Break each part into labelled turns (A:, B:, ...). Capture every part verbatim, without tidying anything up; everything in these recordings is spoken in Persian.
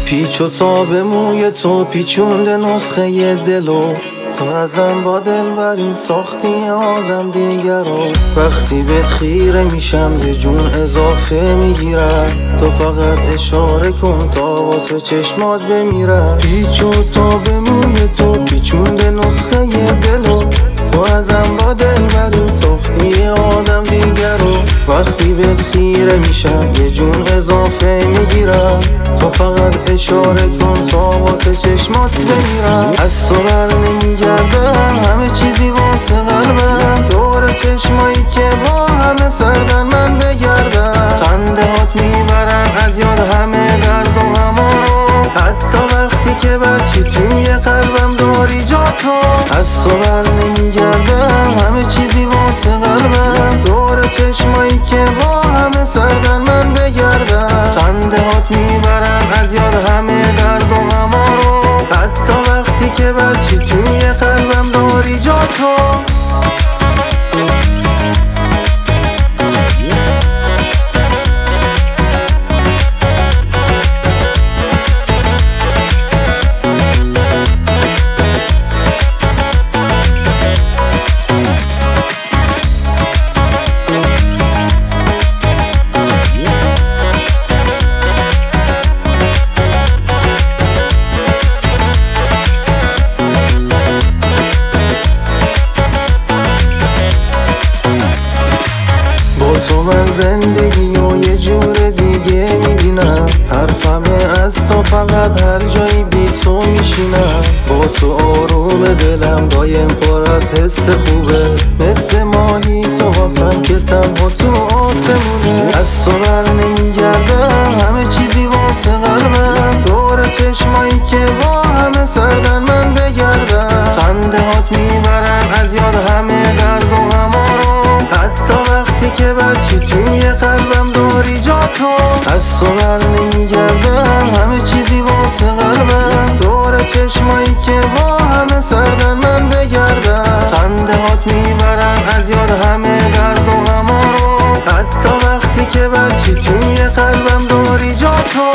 A: پیچ و تاب موی تو پیچونده نسخه ی دلو، تو ازم با دل بری ساختی آدم دیگر رو. وقتی بهت خیره میشم یه جون اضافه میگیرم، تو فقط اشاره کن تا واسه چشمات بمیرم. پیچ و تاب موی تو پیچونده نسخه ی دلو، تو ازم با دل بری ساختی آدم دیگر رو. وقتی بهت خیره میشم یه جون اضافه میگیرم، تو فقط اشاره کن تا واسه چشمات بمیرم. از تو بر نمیگردم همه چیزی واسه قلبم، دور چشمایی که با همه سردن من بگردم. خنده هات میبرم از یاد همه درد و غما رو، حتی وقتی که بچی توی قلبم داری جاتو. از تو بر نمیگردم همه چیزی واسه قلبم، دور چشمایی که با همه سردن من بگردم. خنده هات میبرم از یاد همه درد و غما رو، حتی وقتی که بچی توی قلبم داری جاتو. تو من زندگی و یه جور دیگه میبینم، حرفمه از تو فقط هر جایی بی تو میشینم. با تو آروم دلم دایم پر از حس خوبه، مثل ماهی تو واسم که تنها تو آسمونه. از تو بر نمیگردم همه چیزی واسه قلبم، دور چشمایی که با همه سردن من بگردم. خنده هات میبرم از یاد همه درد و غما رو، حتی وقتی که بچی توی قلبم داری جاتو. از تو بر نمیگردم همه چیزی واسه قلبم، دور چشمایی که با همه سردن من بگردم. خنده هات میبرم از یاد همه درد و غما رو، حتی وقتی که بچی توی قلبم داری جاتو.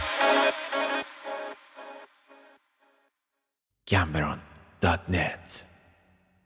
B: Cameron dot net